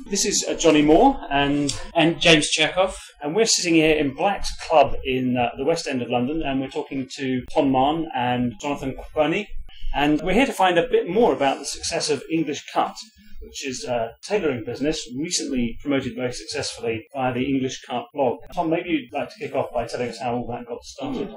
This is Johnny Moore and James Chekhov, and we're sitting here in Black's Club in the West End of London, and we're talking to Tom Mann and Jonathan Querney, and we're here to find a bit more about the success of English Cut, which is a tailoring business recently promoted very successfully via the English Cut blog. Tom, maybe you'd like to kick off by telling us how all that got started.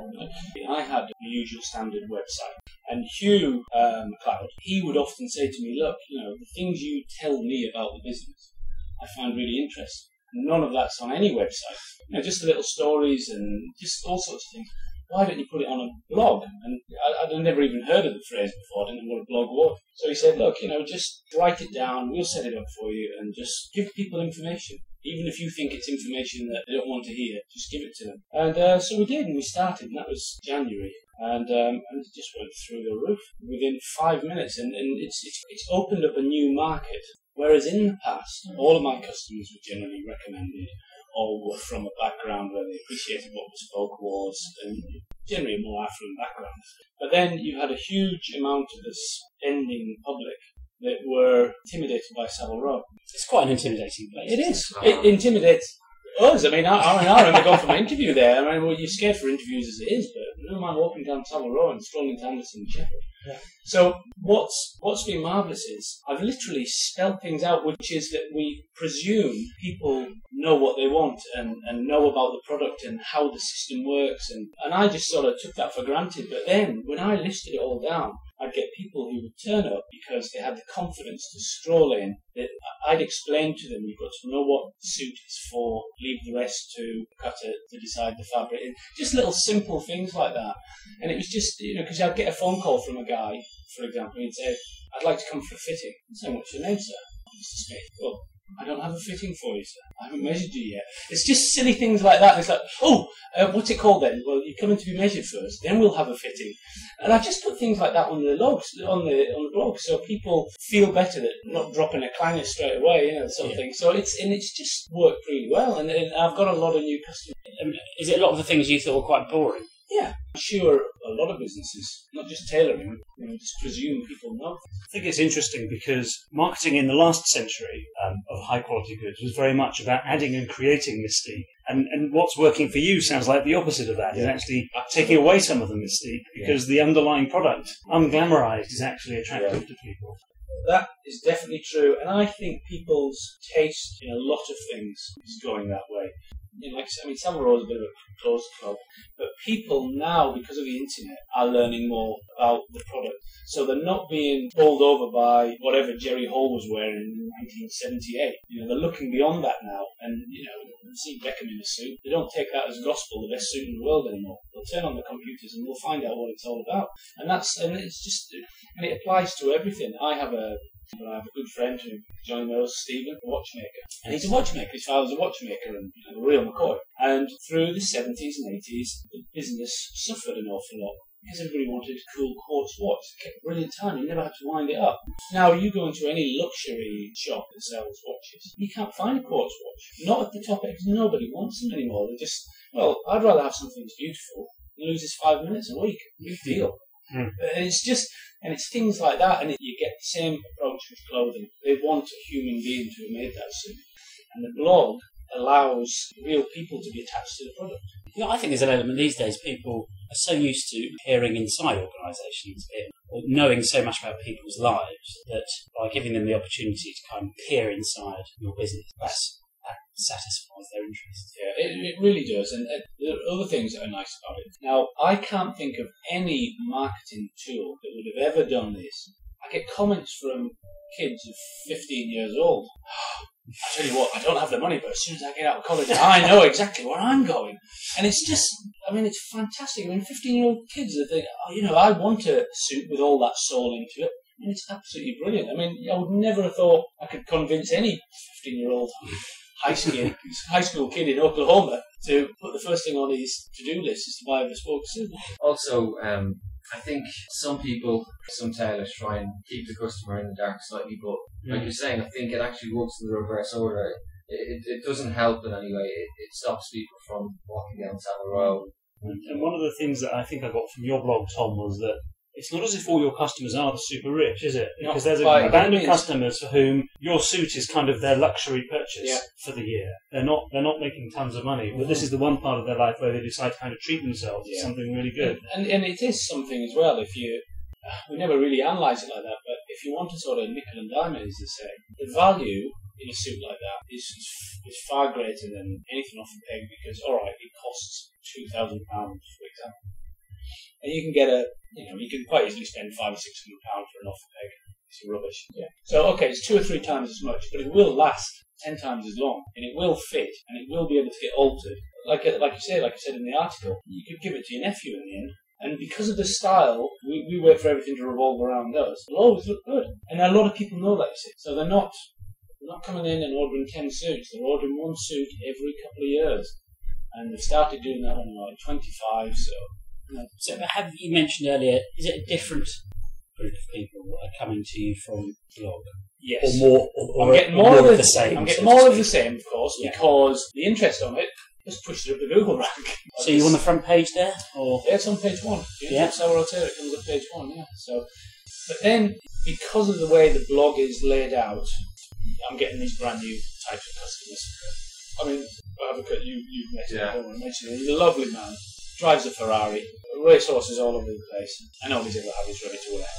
I had the usual standard website, and Hugh McLeod, he would often say to me, look, the things you tell me about the business, I find really interesting. None of that's on any website. Just the little stories and just all sorts of things. Why don't you put it on a blog? And I'd never even heard of the phrase before. I didn't know what a blog was. So he said, look, just write it down. We'll set it up for you and just give people information. Even if you think it's information that they don't want to hear, just give it to them. And so we did, and we started, and that was January. And it just went through the roof within 5 minutes. And it's opened up a new market. Whereas in the past, all of my customers were generally recommended or were from a background where they appreciated what bespoke was, and generally a more affluent background. But then you had a huge amount of the spending public that were intimidated by Savile Row. It's quite an intimidating place. It is. It intimidates us. I remember going for my interview there. You're scared for interviews as it is, but no man walking down Savile Row and strolling into Anderson and Shepherd. Yeah. So what's been marvellous is I've literally spelled things out, which is that we presume people know what they want and know about the product and how the system works, and I just sort of took that for granted. But then when I listed it all down, I'd get people who would turn up because they had the confidence to stroll in. That I'd explain to them, you've got to know what the suit is for, leave the rest to cutter to decide the fabric. And just little simple things like that. And it was just, because I'd get a phone call from a guy, for example, he'd say, I'd like to come for a fitting. I'd say, what's your name, sir? Mr. Smith. Well, I don't have a fitting for you, sir. I haven't measured you yet. It's just silly things like that. And it's like, what's it called then? Well, you're coming to be measured first, then we'll have a fitting. And I just put things like that on the logs, on the blog, so people feel better that not dropping a clanger straight away, sort of thing. So it's just worked really well, and I've got a lot of new customers. Is it a lot of the things you thought were quite boring? Yeah, I'm sure a lot of businesses, not just tailoring, just presume people know. I think it's interesting because marketing in the last century of high-quality goods was very much about adding and creating mystique. And what's working for you sounds like the opposite of that. Yeah. Is actually taking away some of the mystique because the underlying product, unglamorized, is actually attractive to people. That is definitely true, and I think people's taste in a lot of things is going that way. Like I said, Savile Row is a bit of a closed club, but people now, because of the internet, are learning more about the product. So they're not being bowled over by whatever Jerry Hall was wearing in 1978. They're looking beyond that now, and see Beckham in a suit. They don't take that as gospel, the best suit in the world anymore. They'll turn on the computers and we'll find out what it's all about. And it applies to everything. I have a good friend who Johnny knows, Stephen, a watchmaker. And he's a watchmaker. His father's a watchmaker, and a real McCoy. And through the 70s and 80s, the business suffered an awful lot because everybody wanted a cool quartz watch. It kept a brilliant time. You never had to wind it up. Now, you go into any luxury shop that sells watches, you can't find a quartz watch. Not at the top end, because nobody wants them anymore. They're just, I'd rather have something that's beautiful than loses 5 minutes a week. Big deal. And it's things like that, and you get the same approach with clothing. They want a human being to have made that suit. And the blog allows real people to be attached to the product. I think there's an element these days, people are so used to peering inside organisations or knowing so much about people's lives that by giving them the opportunity to kind of peer inside your business, that satisfies their interest. Yeah, it really does. And there are other things that are nice about it. Now, I can't think of any marketing tool that would have ever done this. I get comments from kids of 15 years old. I tell you what, I don't have the money, but as soon as I get out of college, I know exactly where I'm going. And it's just, it's fantastic. 15-year-old kids that think, I want a suit with all that soul into it. And it's absolutely brilliant. I would never have thought I could convince any 15-year-old high school kid in Oklahoma to put the first thing on his to-do list is to buy a bespoke suit. Also, I think some tailors try and keep the customer in the dark slightly, but like you're saying, I think it actually works in the reverse order. It doesn't help in any way. It stops people from walking down Savile Row. And one of the things that I think I got from your blog, Tom, was that it's not as if all your customers are the super rich, is it? Not Because there's by a band any of means. customers for whom your suit is kind of their luxury purchase Yeah. for the year. They're not making tons of money, but this is the one part of their life where they decide to kind of treat themselves to Yeah. something really good. And it is something as well. If you, we never really analyse it like that, but if you want to sort of nickel and dime it, as they say, the value in a suit like that is far greater than anything off the peg because, all right, it costs £2,000, for example, and you can get you can quite easily spend £500 or £600 for an off the peg. It's rubbish. Yeah. So okay, it's 2 or 3 times as much, but it will last 10 times as long, and it will fit, and it will be able to get altered. Like I said in the article, you could give it to your nephew in the end. And because of the style, we wait for everything to revolve around us. It'll always look good. And a lot of people know that, you see. So they're not coming in and ordering 10 suits. They're ordering 1 suit every couple of years. And they've started doing that when they're like 25, so... So have you mentioned earlier, is it a different group of people that are coming to you from blog? Yes. Or more, or I'm getting more more of the same? I'm getting so to more of speak? the same, of course, Yeah. because the interest on it has pushed it up the Google rank. So you on the front page there? Or Yeah, it's on page 1. Yeah. Sour Rotator, it comes on page 1, yeah. So, but then, because of the way the blog is laid out, I'm getting these brand new types of customers. I mean, Advocate, you've met him, Yeah. I don't want to mention him. He's a lovely man. Drives a Ferrari. Racehorses all over the place. And all he's ever had is ready to wear.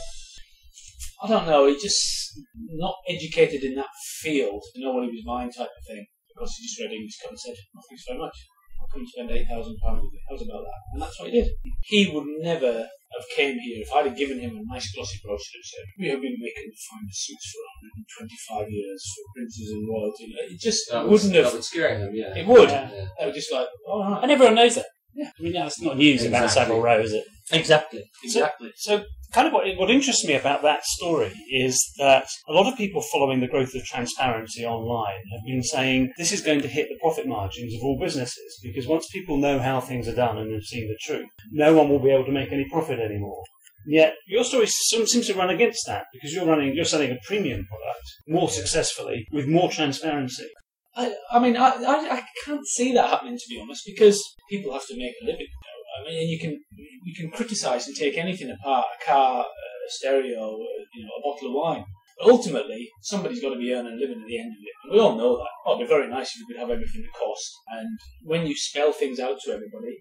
I don't know, he's just not educated in that field to know what he was buying type of thing. Because he just read English Cup and said, oh, thanks very much. I'll come and spend £8,000 with you. How's about that? And that's what he did. He would never have came here if I'd have given him a nice glossy brochure and said, we have been making the finest suits for 125 years for princes and royalty. It just That wouldn't would have... scare him, yeah. It would. Yeah. They were just like, oh, right. and everyone knows that. Yeah. I mean, that's not news about Exactly. Savile Row, is it? Exactly. Exactly. So kind of what interests me about that story is that a lot of people following the growth of transparency online have been saying this is going to hit the profit margins of all businesses because once people know how things are done and have seen the truth, no one will be able to make any profit anymore. Yet your story seems to run against that because you're selling a premium product more successfully with more transparency. I mean, I can't see that happening, to be honest, because people have to make a living. I mean, you can criticise and take anything apart, a car, a stereo, a bottle of wine. But ultimately, somebody's got to be earning a living at the end of it. And we all know that. Oh, it'd be very nice if we could have everything at cost. And when you spell things out to everybody,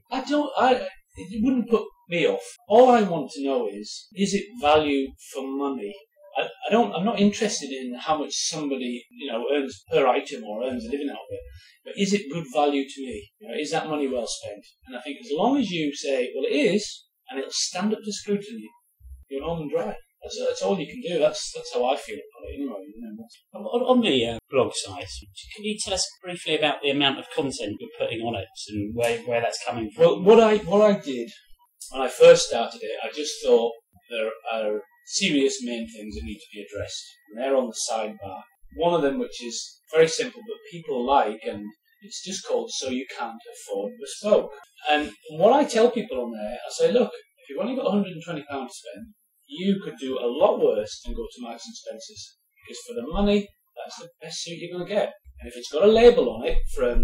it wouldn't put me off. All I want to know is it value for money? I'm not interested in how much somebody, earns per item or earns a living out of it, but is it good value to me? Is that money well spent? And I think as long as you say, well, it is, and it'll stand up to scrutiny, you're home and dry. That's all you can do. That's how I feel about it anyway. On the blog site, can you tell us briefly about the amount of content you're putting on it and where that's coming from? Well, what I did when I first started it, I just thought there are serious main things that need to be addressed, and they're on the sidebar. One of them, which is very simple, but people like, and it's just called So You Can't Afford Bespoke. And what I tell people on there, I say, look, if you've only got £120 to spend, you could do a lot worse than go to Marks and Spencer's, because for the money, that's the best suit you're going to get. And if it's got a label on it from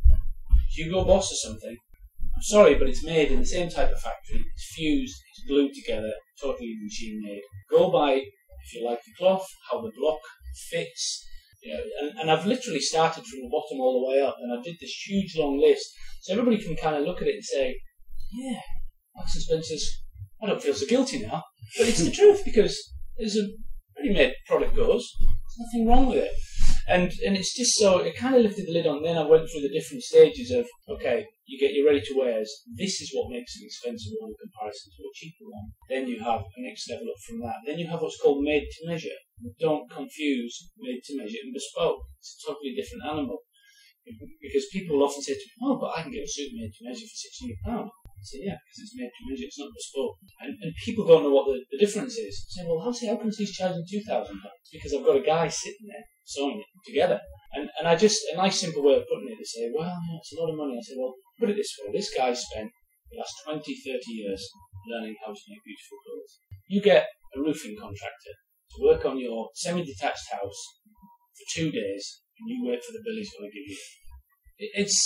Hugo Boss or something, I'm sorry, but it's made in the same type of factory. It's fused, it's glued together, totally machine made. Go by, if you like the cloth, how the block fits. And I've literally started from the bottom all the way up, and I did this huge long list, so everybody can kind of look at it and say, yeah, Marks and Spencer's, I don't feel so guilty now. But it's the truth, because as a ready-made product goes, there's nothing wrong with it. And it's just so, it kind of lifted the lid on. Then I went through the different stages of, okay, you get your ready-to-wears. This is what makes an expensive one in comparison to a cheaper one. Then you have a next level up from that. Then you have what's called made-to-measure. Don't confuse made-to-measure and bespoke. It's a totally different animal. Because people will often say to me, oh, but I can get a suit made-to-measure for £600. I say, yeah, because it's made-to-measure, it's not bespoke. And people don't know what the difference is. They say, well, how come he's charging £2,000? Because I've got a guy sitting there sewing it together. And I just, a nice simple way of putting it, they say, well, yeah, it's a lot of money. I say, well, put it this way. This guy spent the last 20, 30 years learning how to make beautiful clothes. You get a roofing contractor to work on your semi-detached house for 2 days, and you wait for the bill he's going to give you.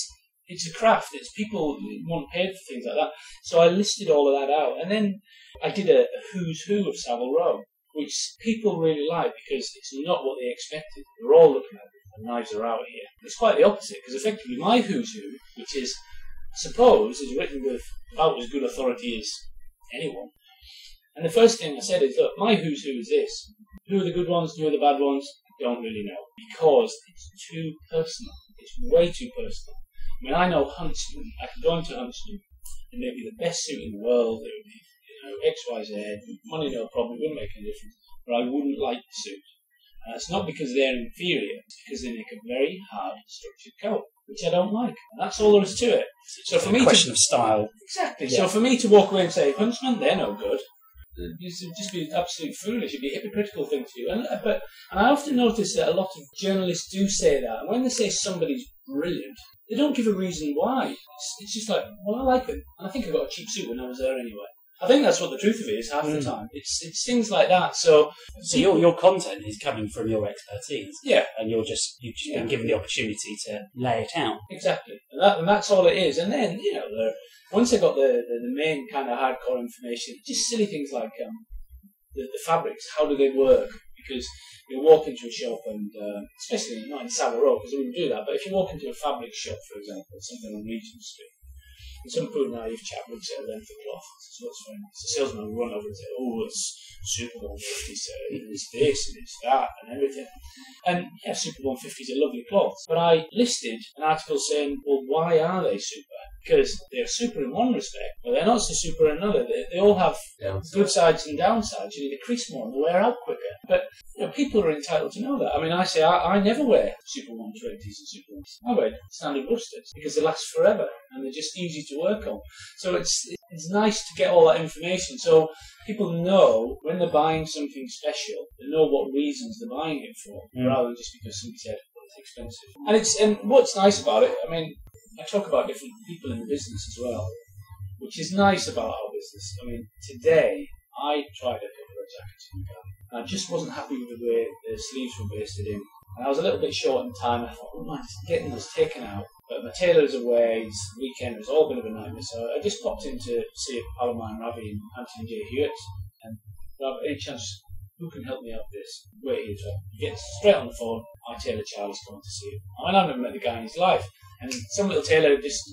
it's a craft. It's people want paid for things like that. So I listed all of that out, and then I did a who's who of Savile Row, which people really like because it's not what they expected. They're all looking at it. The knives are out here. It's quite the opposite, because effectively my who's who, which is, I suppose, is written with about as good authority as anyone. And the first thing I said is, look, my who's who is this. Who are the good ones, who are the bad ones? I don't really know, because it's too personal. It's way too personal. I mean, I know Huntsman. I could go into Huntsman, and they'd be the best suit in the world. It would be, X, Y, Z. Money, no problem. It wouldn't make any difference. But I wouldn't like the suit. It's not because they're inferior. It's because they make a very hard, structured coat, which I don't like. And that's all there is to it. So for me, question of style. Exactly. Yeah. So for me to walk away and say, Huntsman, they're no good. It would just be absolutely foolish. It'd be a hypocritical thing to do. And I often notice that a lot of journalists do say that. And when they say somebody's brilliant, they don't give a reason why. It's just like, well, I like them. And I think I got a cheap suit when I was there anyway. I think that's what the truth of it is half the time. It's things like that. So your content is coming from your expertise. Yeah. And you've just been given the opportunity to lay it out. Exactly. And that's all it is. And then, once I got the main kind of hardcore information, just silly things like the fabrics, how do they work? Because you walk into a shop and, especially not in Savile Row, because they wouldn't do that, but if you walk into a fabric shop, for example, something on Regent Street, and some poor naive chap looks at a length of cloth and says, what's fine? The salesman will run over and say, oh, it's Super 150, sir, it's this and it's that and everything. And yeah, Super 150s are lovely cloths. But I listed an article saying, well, why are they super? Because they're super in one respect, but they're not so super in another. They all have good sides and downsides. They crease more and they wear out quicker. But people are entitled to know that. I mean, I say I never wear Super 120s and Super 150s. I wear standard Wusters because they last forever and they're just easy to work on. So it's nice to get all that information. So people know when they're buying something special, they know what reasons they're buying it for, rather than just because somebody said, well, it's expensive. And what's nice about it, I mean, I talk about different people in the business as well, which is nice about our business. I mean, today I tried a couple of jackets from Galley, and I just wasn't happy with the way the sleeves were basted in. And I was a little bit short in time. I thought, oh man, just getting those taken out. But my tailor's away, it's the weekend, it was all a bit of a nightmare. So I just popped in to see a pal of mine, Ravi, and Anthony J. Hewitt. And Rav, any chance, who can help me out with this? Wait here, Tom. He gets straight on the phone, my tailor Charlie's coming to see you. I mean, I've never met the guy in his life. And some little tailor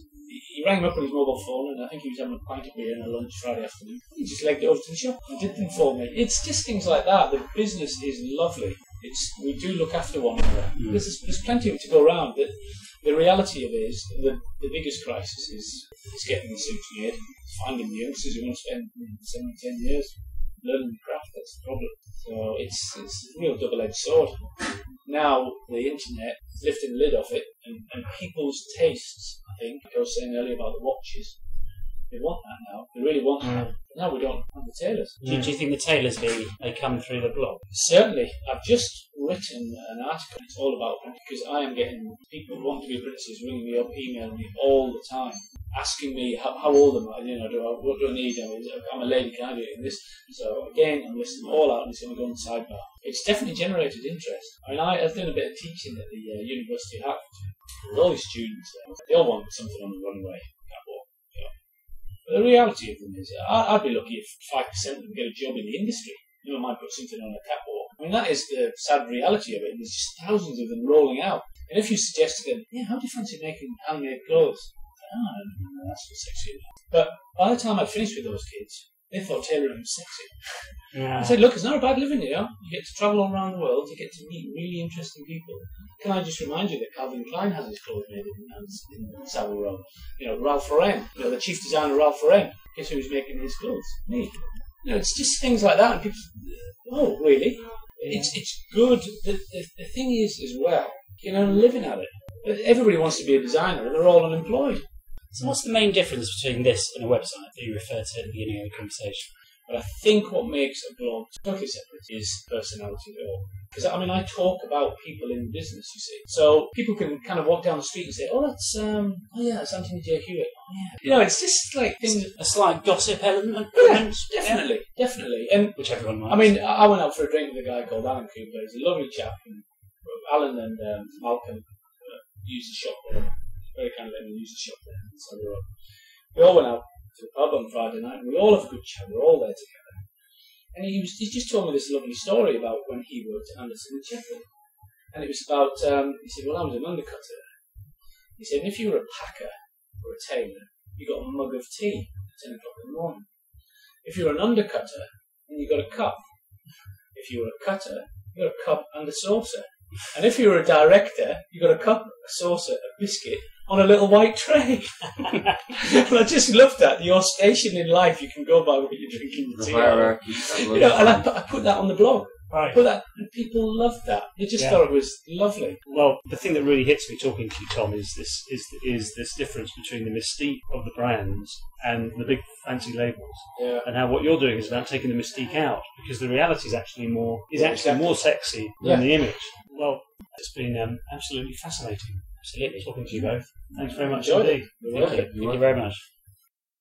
he rang me up on his mobile phone, and I think he was having a pint of beer and a lunch Friday afternoon. He just legged it over to the shop. He did inform me. It's just things like that. The business is lovely. We do look after one another. There's plenty of it to go around. The reality of it is the biggest crisis is getting the suits made. Finding the youngsters who want to spend 7 or 10 years learning the craft. That's the problem. So it's a real double-edged sword. Now the internet is lifting the lid off it, and people's tastes, I think, like I was saying earlier about the watches, they want that now. They really want that. But now we don't have the tailors. Do you think the tailors they come through the blog? Certainly. I've just written an article. It's all about print, because I am getting people who want to be apprentices ringing me up, emailing me all the time, asking me how old am I, what do I need? I'm a lady, can I do it in this? So again, I'm listing them all out and it's going to go on the sidebar. It's definitely generated interest. I mean, I've done a bit of teaching at the University of Hertfordshire with all these students. They all want something on the runway, catwalk. But the reality of them is, I'd be lucky if 5% of them get a job in the industry. Might put something on a catwalk. I mean, that is the sad reality of it. And there's just thousands of them rolling out. And if you suggest to them, how do you fancy making handmade clothes? No, that's not sexy enough. But by the time I'd finished with those kids, they thought tailoring was sexy. Yeah. I said, look, it's not a bad living, You get to travel all around the world, you get to meet really interesting people. Can I just remind you that Calvin Klein has his clothes made in Savile Row? Ralph Lauren, the chief designer Ralph Lauren. Guess who's making his clothes? Me. It's just things like that, and people, oh, really? It's good. The thing is, as well, living at it. Everybody wants to be a designer, and they're all unemployed. So what's the main difference between this and a website that you referred to at the beginning of the conversation? But I think what makes a blog totally separate is personality of it all. Because, I talk about people in business, you see. So people can kind of walk down the street and say, oh, that's Anthony J. Hewitt. Oh, yeah. It's just like things. A slight gossip element. Yeah, definitely. And which everyone likes. I went out for a drink with a guy called Alan Cooper. He's a lovely chap. And Alan and Malcolm used the shop for him. very kind of let me use the shop there. So we all went out to the pub on Friday night, and we all have a good chat. We're all there together. And he just told me this lovely story about when he worked at Anderson and Sheffield. And it was about, he said, well, I was an undercutter. He said, and if you were a packer or a tailor, you got a mug of tea at 10 o'clock in the morning. If you were an undercutter, then you got a cup. If you were a cutter, you got a cup and a saucer. And if you were a director, you got a cup, a saucer, a biscuit on a little white tray. And I just love that. Your station in life, you can go by what you're drinking the tea. hierarchy. You know, and I put that on the blog. Right. Put that, and people loved that. They just thought it was lovely. Well, the thing that really hits me talking to you, Tom, is this difference between the mystique of the brands and the big fancy labels, and how what you're doing is about taking the mystique out, because the reality is actually more sexy than the image. Well, it's been absolutely fascinating. Absolutely talking to you both. Thanks very much indeed. Thank you. Thank you very much.